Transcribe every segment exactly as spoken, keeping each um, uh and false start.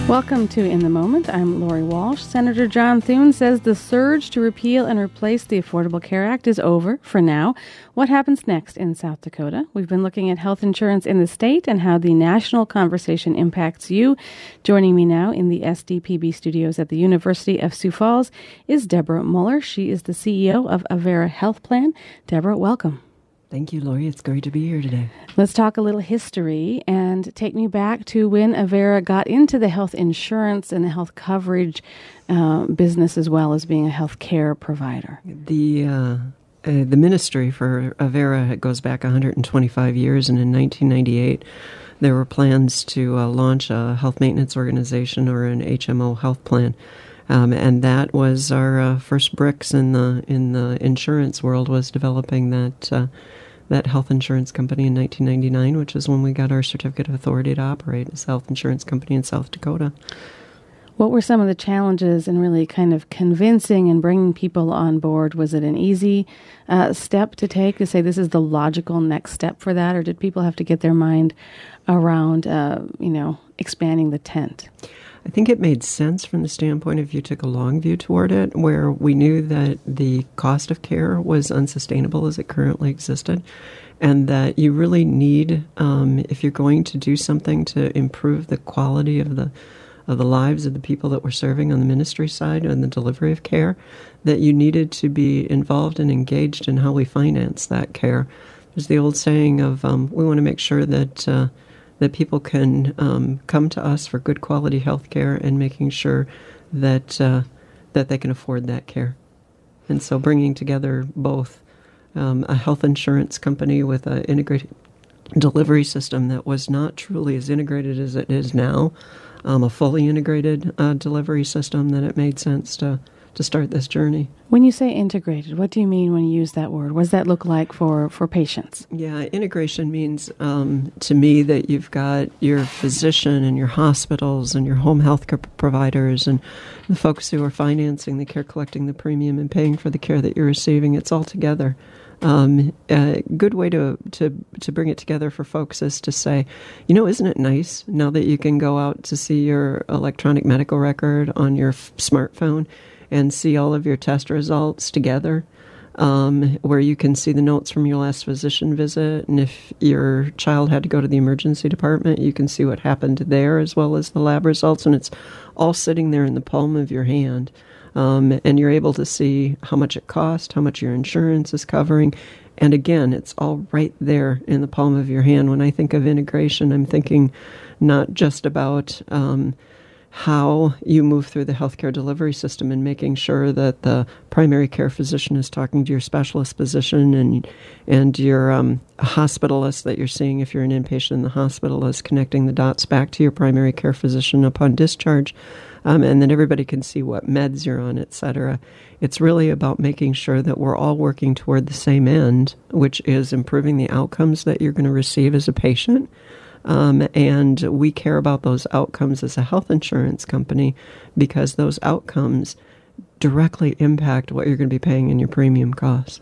Welcome to In the Moment. I'm Lori Walsh. Senator John Thune says the surge to repeal and replace the Affordable Care Act is over for now. What happens next in South Dakota? We've been looking at health insurance in the state and how the national conversation impacts you. Joining me now in the S D P B studios at the University of Sioux Falls is Deborah Muller. She is the C E O of Avera Health Plan. Deborah, welcome. Thank you, Lori. It's great to be here today. Let's talk a little history and take me back to when Avera got into the health insurance and the health coverage uh, business as well as being a health care provider. The uh, uh, the ministry for Avera goes back one hundred twenty-five years, and in nineteen ninety-eight there were plans to uh, launch a health maintenance organization or an H M O health plan. Um, and that was our uh, first bricks in the in the insurance world, was developing that uh, that health insurance company in nineteen ninety-nine, which is when we got our certificate of authority to operate as a health insurance company in South Dakota. What were some of the challenges in really kind of convincing and bringing people on board? Was it an easy uh, step to take to say this is the logical next step for that, or did people have to get their mind around, uh, you know, expanding the tent? I think it made sense from the standpoint if you took a long view toward it, where we knew that the cost of care was unsustainable as it currently existed, and that you really need, um, if you're going to do something to improve the quality of the of the lives of the people that we're serving on the ministry side and the delivery of care, that you needed to be involved and engaged in how we finance that care. There's the old saying of um, we want to make sure that uh, that people can um, come to us for good quality health care, and making sure that uh, that they can afford that care. And so bringing together both um, a health insurance company with an integrated delivery system that was not truly as integrated as it is now, um, a fully integrated uh, delivery system, that it made sense to to start this journey. When you say integrated, what do you mean when you use that word? What does that look like for, for patients? Yeah, integration means um, to me that you've got your physician and your hospitals and your home health care providers and the folks who are financing the care, collecting the premium and paying for the care that you're receiving. It's all together. Um, a good way to, to to bring it together for folks is to say, you know, isn't it nice now that you can go out to see your electronic medical record on your f- smartphone and see all of your test results together, um, where you can see the notes from your last physician visit, and if your child had to go to the emergency department, you can see what happened there as well as the lab results, and it's all sitting there in the palm of your hand. Um, and you're able to see how much it costs, how much your insurance is covering. And again, it's all right there in the palm of your hand. When I think of integration, I'm thinking not just about um, how you move through the healthcare delivery system and making sure that the primary care physician is talking to your specialist physician, and and your um, hospitalist that you're seeing if you're an inpatient in the hospital is connecting the dots back to your primary care physician upon discharge. Um, and then everybody can see what meds you're on, et cetera. It's really about making sure that we're all working toward the same end, which is improving the outcomes that you're going to receive as a patient. Um, and we care about those outcomes as a health insurance company because those outcomes directly impact what you're going to be paying in your premium costs.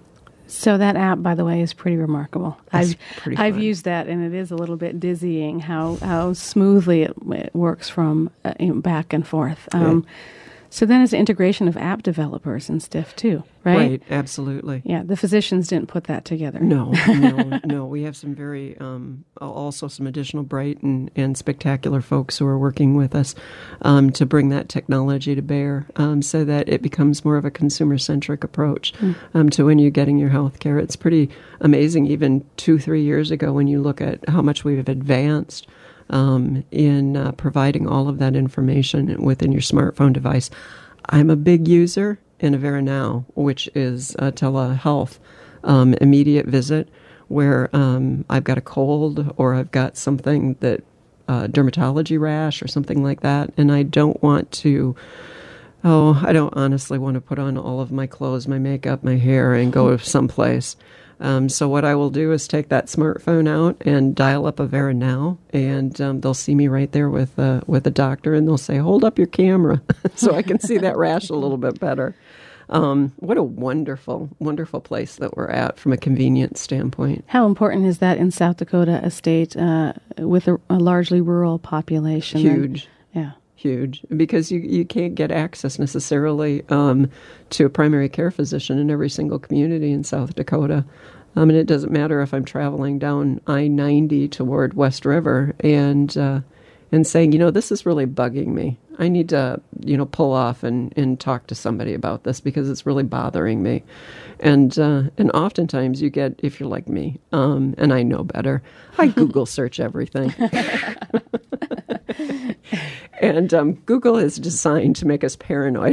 So that app, by the way, is pretty remarkable. That's I've pretty I've fun. used that, and it is a little bit dizzying how how smoothly it, it works from uh, back and forth. Um, Yeah. So then it's integration of app developers and stuff too, right? Right, absolutely. Yeah, the physicians didn't put that together. No, no, no. We have some very, um, also some additional bright and, and spectacular folks who are working with us um, to bring that technology to bear um, so that it becomes more of a consumer-centric approach mm. um, to when you're getting your health care. It's pretty amazing, even two, three years ago, when you look at how much we've advanced Um, in uh, providing all of that information within your smartphone device. I'm a big user in Avera Now, which is a telehealth um, immediate visit where um, I've got a cold or I've got something that, uh, dermatology rash or something like that, and I don't want to, oh, I don't honestly want to put on all of my clothes, my makeup, my hair, and go someplace. Um, so what I will do is take that smartphone out and dial up Avera Now, and um, they'll see me right there with uh, with a doctor, and they'll say, "Hold up your camera," so I can see that rash a little bit better. Um, what a wonderful, wonderful place that we're at from a convenience standpoint. How important is that in South Dakota, a state uh, with a, a largely rural population? Huge. And, yeah. huge because you, you can't get access necessarily um, to a primary care physician in every single community in South Dakota. Um, and it doesn't matter if I'm traveling down I ninety toward West River and uh, and saying, you know, this is really bugging me. I need to, you know, pull off and, and talk to somebody about this because it's really bothering me. And uh, and oftentimes you get, if you're like me, um, and I know better, I Google search everything. And um, Google is designed to make us paranoid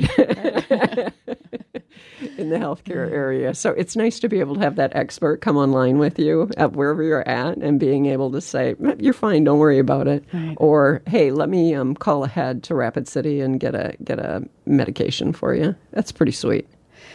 in the healthcare area. So it's nice to be able to have that expert come online with you at wherever you're at and being able to say, you're fine, don't worry about it. Right. Or, hey, let me um, call ahead to Rapid City and get a get a medication for you. That's pretty sweet.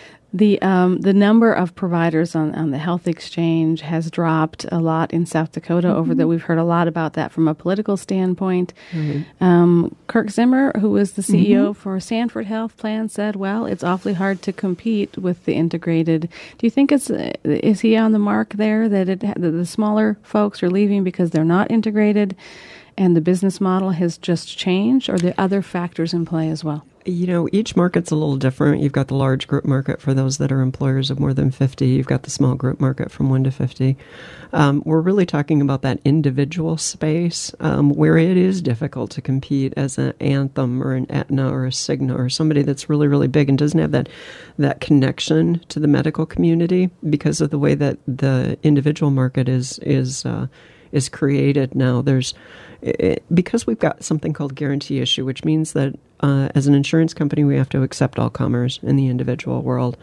The um, the number of providers on, on the health exchange has dropped a lot in South Dakota. Mm-hmm. Over that, we've heard a lot about that from a political standpoint. Mm-hmm. Um, Kirk Zimmer, who is the C E O mm-hmm. for Sanford Health Plan, said, "Well, it's awfully hard to compete with the integrated." Do you think it's uh, is he on the mark there that it that the smaller folks are leaving because they're not integrated, and the business model has just changed, or are there other factors in play as well? You know, each market's a little different. You've got the large group market for those that are employers of more than fifty. You've got the small group market from one to fifty. Um, we're really talking about that individual space um, where it is difficult to compete as an Anthem or an Aetna or a Cigna or somebody that's really, really big and doesn't have that that connection to the medical community because of the way that the individual market is is uh, is created now. There's It, because we've got something called guarantee issue, which means that uh, as an insurance company, we have to accept all comers in the individual world.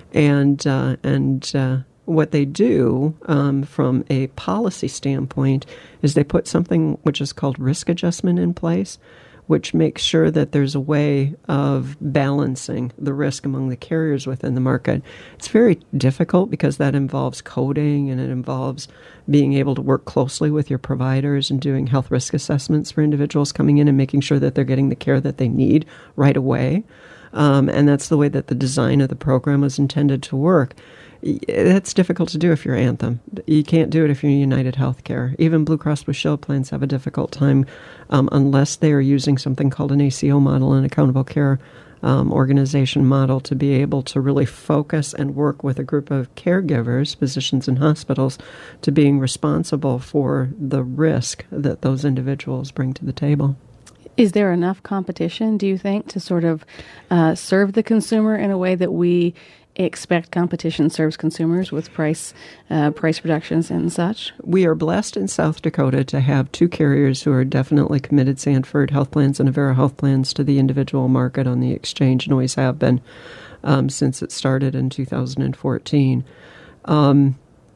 And uh, and uh, what they do um, from a policy standpoint is they put something which is called risk adjustment in place, which makes sure that there's a way of balancing the risk among the carriers within the market. It's very difficult because that involves coding and it involves being able to work closely with your providers and doing health risk assessments for individuals coming in and making sure that they're getting the care that they need right away. Um, and that's the way that the design of the program was intended to work. That's difficult to do if you're Anthem. You can't do it if you're United Healthcare. Even Blue Cross Blue Shield plans have a difficult time um, unless they are using something called an A C O model, an accountable care um, organization model, to be able to really focus and work with a group of caregivers, physicians and hospitals, to being responsible for the risk that those individuals bring to the table. Is there enough competition, do you think, to sort of uh, serve the consumer in a way that we expect competition serves consumers with price uh, price reductions and such? We are blessed in South Dakota to have two carriers who are definitely committed, Sanford Health Plans and Avera Health Plans, to the individual market on the exchange, and always have been um, since it started in two thousand fourteen. Um,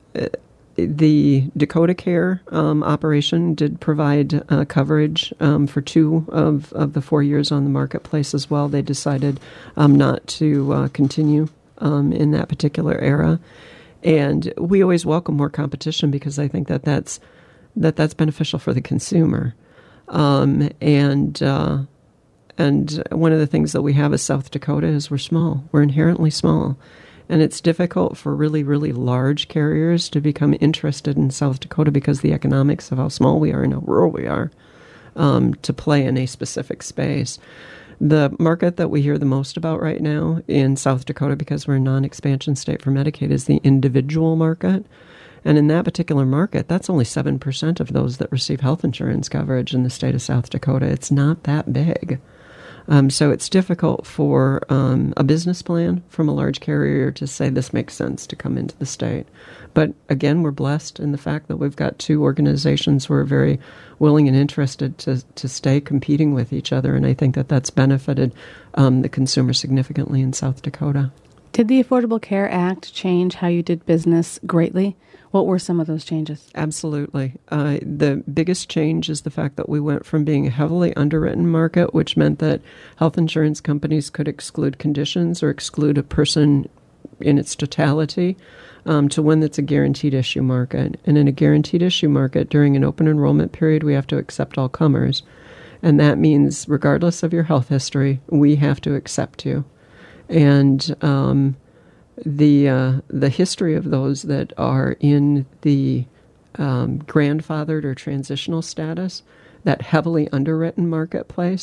the Dakota Care um, operation did provide uh, coverage um, for two of, of the four years on the marketplace as well. They decided um, not to uh, continue Um, in that particular era, and we always welcome more competition because I think that that's that that's beneficial for the consumer. Um, and uh, and one of the things that we have as South Dakota is we're small. We're inherently small, and it's difficult for really really large carriers to become interested in South Dakota because the economics of how small we are and how rural we are um, to play in a specific space. The market that we hear the most about right now in South Dakota, because we're a non-expansion state for Medicaid, is the individual market. And in that particular market, that's only seven percent of those that receive health insurance coverage in the state of South Dakota. It's not that big. Um, so it's difficult for um, a business plan from a large carrier to say this makes sense to come into the state. But again, we're blessed in the fact that we've got two organizations who are very willing and interested to, to stay competing with each other. And I think that that's benefited um, the consumer significantly in South Dakota. Did the Affordable Care Act change how you did business greatly? What were some of those changes? Absolutely. Uh, the biggest change is the fact that we went from being a heavily underwritten market, which meant that health insurance companies could exclude conditions or exclude a person in its totality, um, to one that's a guaranteed issue market. And in a guaranteed issue market, during an open enrollment period, we have to accept all comers. And that means regardless of your health history, we have to accept you. And um, the uh, the history of those that are in the um, grandfathered or transitional status, that heavily underwritten marketplace,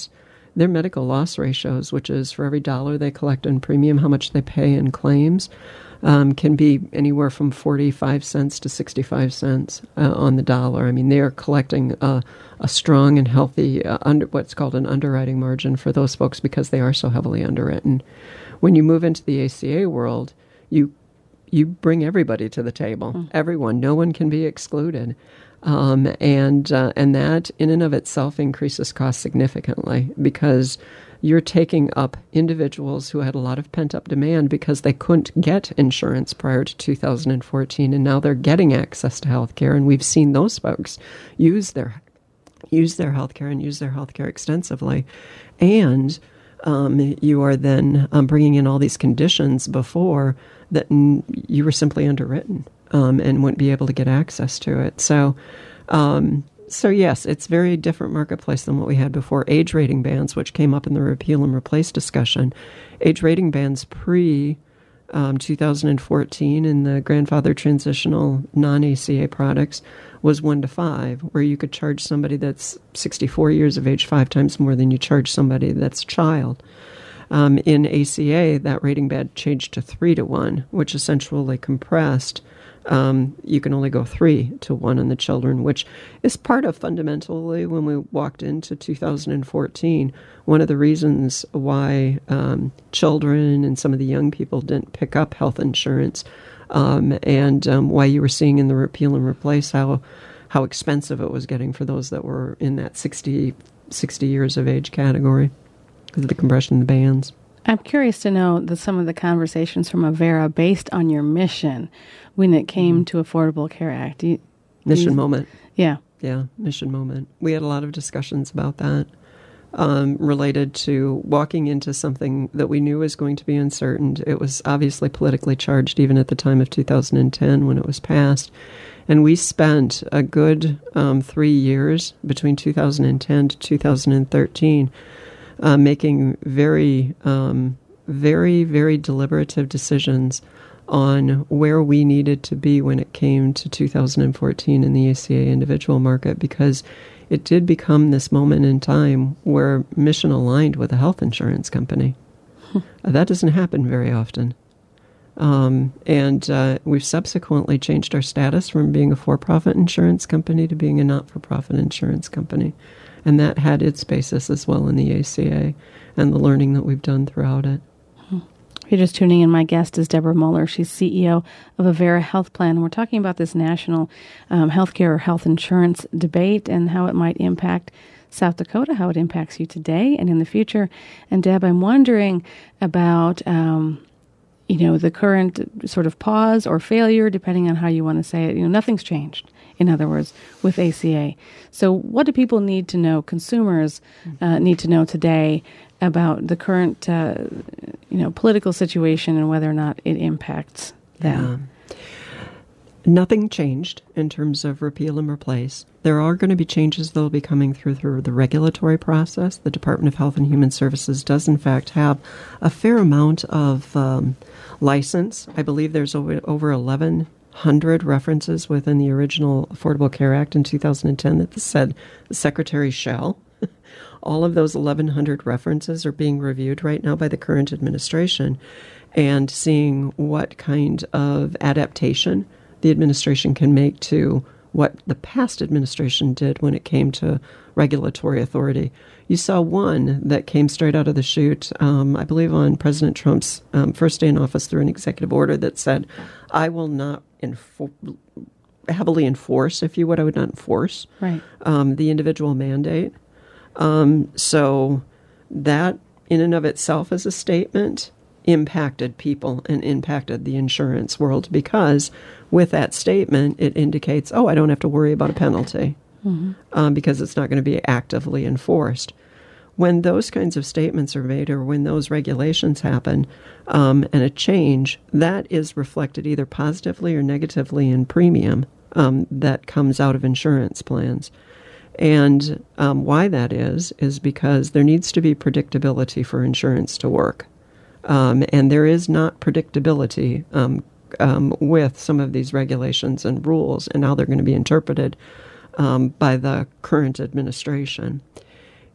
their medical loss ratios, which is for every dollar they collect in premium, how much they pay in claims, um, can be anywhere from forty-five cents to sixty-five cents uh, on the dollar. I mean, they are collecting a, a strong and healthy, uh, under, what's called an underwriting margin for those folks because they are so heavily underwritten. When you move into the A C A world, you you bring everybody to the table, mm. everyone. No one can be excluded. Um, and uh, and that in and of itself increases costs significantly because you're taking up individuals who had a lot of pent-up demand because they couldn't get insurance prior to two thousand fourteen, and now they're getting access to health care, and we've seen those folks use their use their health care and use their health care extensively. And um, you are then um, bringing in all these conditions before that n- you were simply underwritten. Um, and wouldn't be able to get access to it. So, um, so yes, it's a very different marketplace than what we had before. Age rating bands, which came up in the repeal and replace discussion, age rating bands pre um, two thousand fourteen in the grandfather transitional non-A C A products was one to five, where you could charge somebody that's sixty-four years of age five times more than you charge somebody that's a child. Um, in A C A, that rating band changed to three to one, which essentially compressed. Um, you can only go three to one on the children, which is part of fundamentally when we walked into two thousand fourteen, one of the reasons why um, children and some of the young people didn't pick up health insurance um, and um, why you were seeing in the repeal and replace how how expensive it was getting for those that were in that sixty, sixty years of age category because of the compression of the bands. I'm curious to know the, some of the conversations from Avera based on your mission when it came to Affordable Care Act. Do you, mission you, moment. Yeah. Yeah, mission moment. We had a lot of discussions about that um, related to walking into something that we knew was going to be uncertain. It was obviously politically charged even at the time of two thousand ten when it was passed. And we spent a good um, three years between two thousand ten to two thousand thirteen Uh, making very, um, very, very deliberative decisions on where we needed to be when it came to two thousand fourteen in the A C A individual market, because it did become this moment in time where mission aligned with a health insurance company. uh, that doesn't happen very often. Um, and uh, we've subsequently changed our status from being a for-profit insurance company to being a not-for-profit insurance company. And that had its basis as well in the A C A and the learning that we've done throughout it. If you're just tuning in, my guest is Deborah Muller. She's C E O of Avera Health Plan. And we're talking about this national um, healthcare or health insurance debate and how it might impact South Dakota, how it impacts you today and in the future. And Deb, I'm wondering about, um, you know, the current sort of pause or failure, depending on how you want to say it. You know, nothing's changed. In other words, with A C A. So what do people need to know, consumers uh, need to know today about the current, uh, you know, political situation and whether or not it impacts them? Yeah. Nothing changed in terms of repeal and replace. There are going to be changes that will be coming through through the regulatory process. The Department of Health and Human Services does, in fact, have a fair amount of um, license. I believe there's over, over eleven hundred references within the original Affordable Care Act in two thousand ten that said the Secretary shall. All of those eleven hundred references are being reviewed right now by the current administration and seeing what kind of adaptation the administration can make to what the past administration did when it came to regulatory authority. You saw one that came straight out of the chute, um, I believe on President Trump's um, first day in office through an executive order that said, I will not enfor- heavily enforce, if you would, I would not enforce right. um, the individual mandate. Um, so that in and of itself as a statement impacted people and impacted the insurance world because with that statement, it indicates, oh, I don't have to worry about a penalty mm-hmm. um, because it's not going to be actively enforced. When those kinds of statements are made or when those regulations happen um, and a change, that is reflected either positively or negatively in premium um, that comes out of insurance plans. And um, why that is, is because there needs to be predictability for insurance to work. Um, and there is not predictability um, um, with some of these regulations and rules and how they're going to be interpreted um, by the current administration.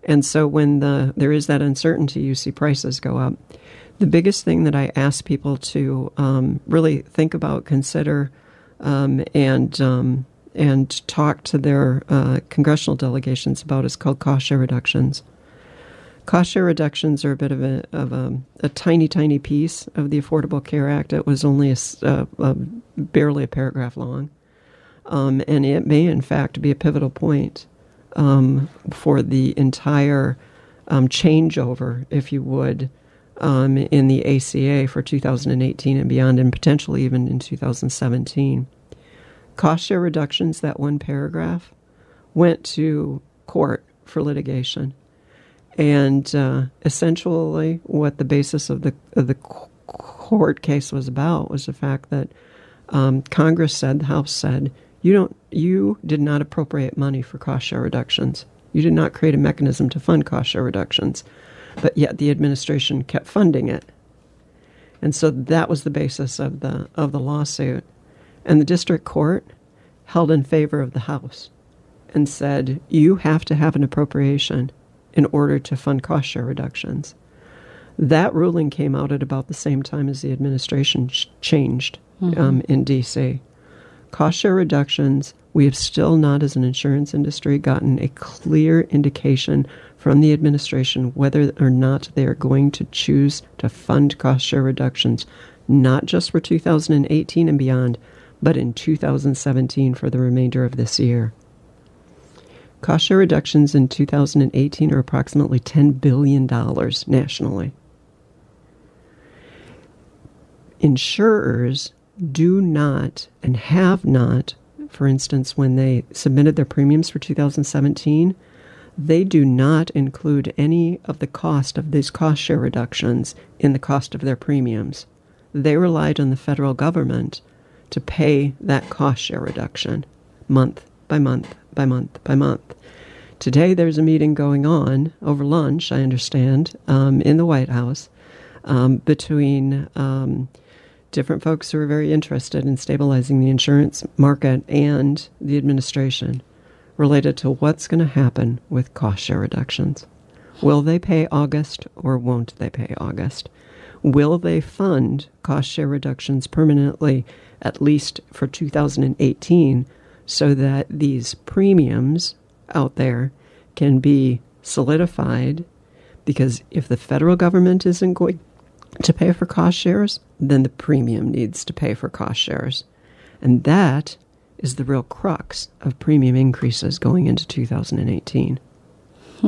And so when the there is that uncertainty, you see prices go up. The biggest thing that I ask people to um, really think about, consider, um, and um, and talk to their uh, congressional delegations about is called cost share reductions. Cost share reductions are a bit of a of a, a tiny, tiny piece of the Affordable Care Act. It was only a, a, a barely a paragraph long, um, and it may, in fact, be a pivotal point um, for the entire um, changeover, if you would, um, in the A C A for two thousand eighteen and beyond, and potentially even in two thousand seventeen. Cost share reductions, that one paragraph, went to court for litigation. And uh, essentially what the basis of the of the court case was about was the fact that um, Congress said, the House said, you don't, you did not appropriate money for cost share reductions. You did not create a mechanism to fund cost share reductions, but yet the administration kept funding it. And so that was the basis of the of the lawsuit. And the district court held in favor of the House and said, you have to have an appropriation in order to fund cost share reductions. That ruling came out at about the same time as the administration ch- changed mm-hmm. um, in D C. Cost share reductions, we have still not, as an insurance industry, gotten a clear indication from the administration whether or not they are going to choose to fund cost share reductions, not just for two thousand eighteen and beyond, but in two thousand seventeen for the remainder of this year. Cost share reductions in two thousand eighteen are approximately ten billion dollars nationally. Insurers do not and have not, for instance, when they submitted their premiums for two thousand seventeen, they do not include any of the cost of these cost share reductions in the cost of their premiums. They relied on the federal government to pay that cost share reduction month by month by month by month. Today there's a meeting going on over lunch, I understand, um, in the White House um, between um, different folks who are very interested in stabilizing the insurance market and the administration related to what's going to happen with cost share reductions. Will they pay August or won't they pay August? Will they fund cost share reductions permanently, at least for two thousand eighteen, so that these premiums out there can be solidified? Because if the federal government isn't going to pay for cost shares, then the premium needs to pay for cost shares. And that is the real crux of premium increases going into two thousand eighteen. Hmm.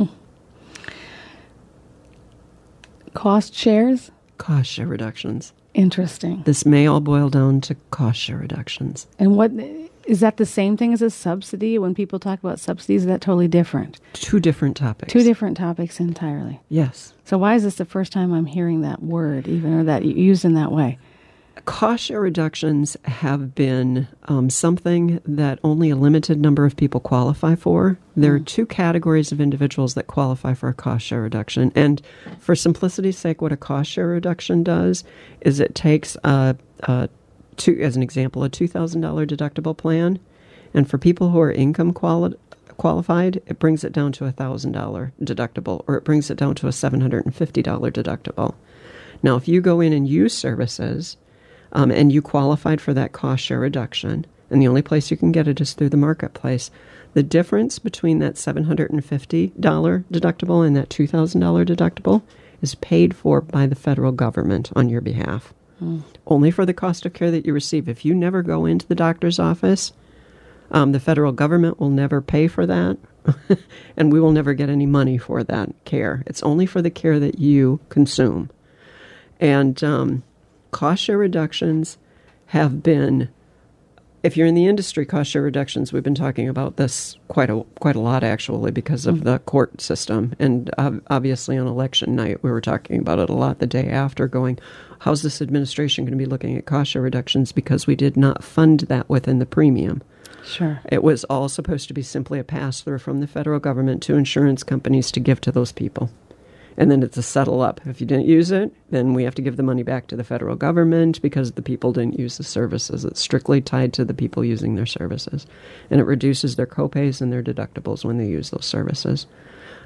Cost shares? Cost share reductions. Interesting. This may all boil down to cost share reductions. And what is that the same thing as a subsidy? When people talk about subsidies, is that totally different? Two different topics. Two different topics entirely. Yes. So why is this the first time I'm hearing that word, even, or that used in that way? Cost share reductions have been um, something that only a limited number of people qualify for. There are two categories of individuals that qualify for a cost share reduction. And for simplicity's sake, what a cost share reduction does is it takes, a, a two, as an example, a two thousand dollars deductible plan. And for people who are income quali- qualified, it brings it down to a one thousand dollars deductible, or it brings it down to a seven hundred fifty dollars deductible. Now, if you go in and use services, Um, and you qualified for that cost share reduction, and the only place you can get it is through the marketplace, the difference between that seven hundred fifty dollars deductible and that two thousand dollars deductible is paid for by the federal government on your behalf. Mm. Only for the cost of care that you receive. If you never go into the doctor's office, um, the federal government will never pay for that, and we will never get any money for that care. It's only for the care that you consume. And um cost share reductions have been, if you're in the industry, cost share reductions, we've been talking about this quite a quite a lot, actually, because of the court system. And uh, obviously on election night, we were talking about it a lot the day after, going, how's this administration going to be looking at cost share reductions? Because we did not fund that within the premium. Sure. It was all supposed to be simply a pass-through from the federal government to insurance companies to give to those people. And then it's a settle up. If you didn't use it, then we have to give the money back to the federal government because the people didn't use the services. It's strictly tied to the people using their services. And it reduces their copays and their deductibles when they use those services.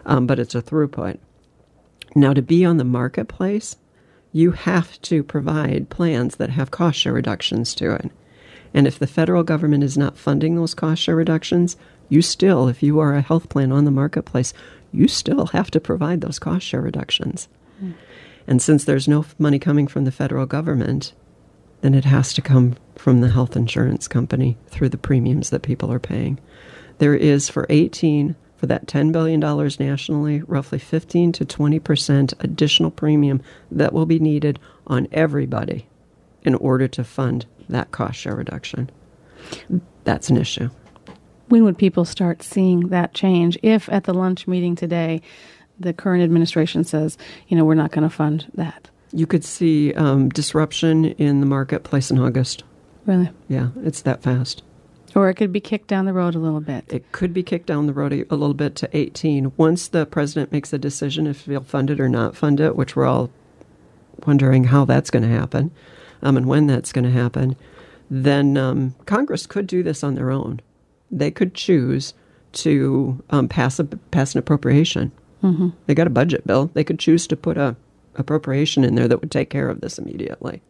um, but it's a throughput. Now, to be on the marketplace, you have to provide plans that have cost share reductions to it. And if the federal government is not funding those cost share reductions, you still, if you are a health plan on the marketplace, you still have to provide those cost share reductions. Mm. And since there's no money coming from the federal government, then it has to come from the health insurance company through the premiums that people are paying. There is, for eighteen, for that ten billion dollars nationally, roughly fifteen to twenty percent additional premium that will be needed on everybody in order to fund that cost share reduction. That's an issue. When would people start seeing that change if at the lunch meeting today the current administration says, you know, we're not going to fund that? You could see um, disruption in the marketplace in August. Really? Yeah, it's that fast. Or it could be kicked down the road a little bit. It could be kicked down the road a, a little bit to eighteen. Once the president makes a decision if he'll fund it or not fund it, which we're all wondering how that's going to happen um, and when that's going to happen, then um, Congress could do this on their own. They could choose to um, pass a, pass an appropriation. Mm-hmm. They got a budget bill. They could choose to put a appropriation in there that would take care of this immediately.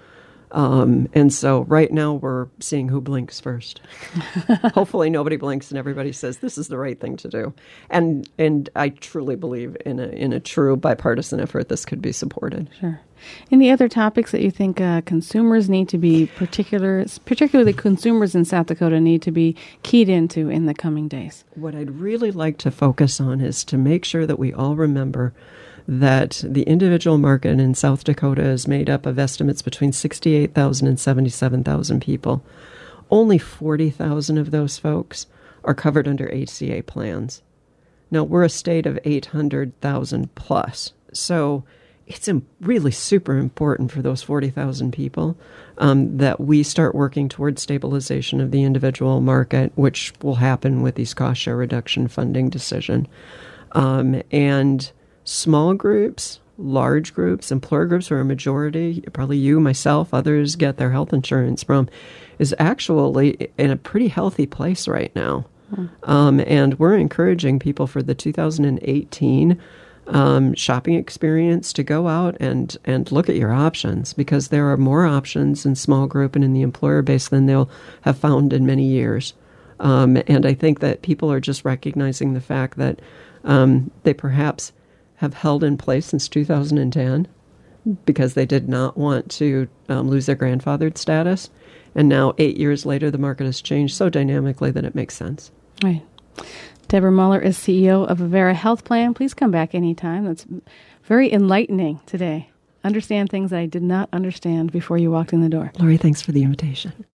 Um, and so right now we're seeing who blinks first. Hopefully nobody blinks and everybody says this is the right thing to do. And and I truly believe in a in a true bipartisan effort this could be supported. Sure. Any other topics that you think uh, consumers need to be particular, particularly consumers in South Dakota need to be keyed into in the coming days? What I'd really like to focus on is to make sure that we all remember that the individual market in South Dakota is made up of estimates between sixty-eight thousand and seventy-seven thousand people. Only forty thousand of those folks are covered under H C A plans. Now, we're a state of eight hundred thousand plus, so it's really super important for those forty thousand people um, that we start working towards stabilization of the individual market, which will happen with these cost share reduction funding decision. Um, and small groups, large groups, employer groups where a majority, probably you, myself, others get their health insurance from, is actually in a pretty healthy place right now. Mm. Um, and we're encouraging people for the two thousand eighteen um, shopping experience to go out and, and look at your options, because there are more options in small group and in the employer base than they'll have found in many years. Um, and I think that people are just recognizing the fact that um, they perhaps have held in place since two thousand ten because they did not want to um, lose their grandfathered status. And now, eight years later, the market has changed so dynamically that it makes sense. Right. Deborah Muller is C E O of Avera Health Plan. Please come back anytime. That's very enlightening today. Understand things I did not understand before you walked in the door. Lori, thanks for the invitation.